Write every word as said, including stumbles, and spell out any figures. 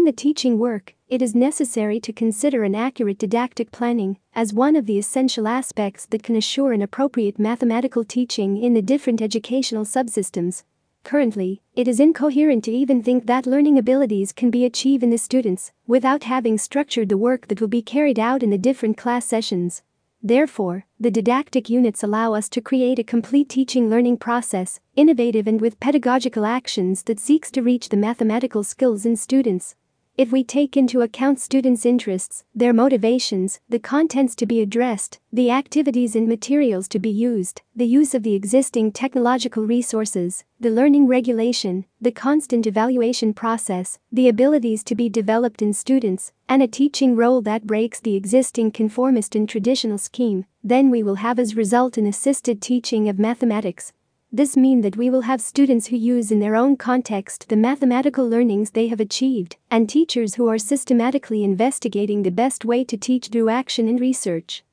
the teaching work, it is necessary to consider an accurate didactic planning as one of the essential aspects that can assure an appropriate mathematical teaching in the different educational subsystems. Currently, it is incoherent to even think that learning abilities can be achieved in the students without having structured the work that will be carried out in the different class sessions. Therefore, the didactic units allow us to create a complete teaching learning process, innovative and with pedagogical actions that seeks to reach the mathematical skills in students. If we take into account students' interests, their motivations, the contents to be addressed, the activities and materials to be used, the use of the existing technological resources, the learning regulation, the constant evaluation process, the abilities to be developed in students, and a teaching role that breaks the existing conformist and traditional scheme, then we will have as result an assisted teaching of mathematics. This means that we will have students who use in their own context the mathematical learnings they have achieved, and teachers who are systematically investigating the best way to teach through action and research.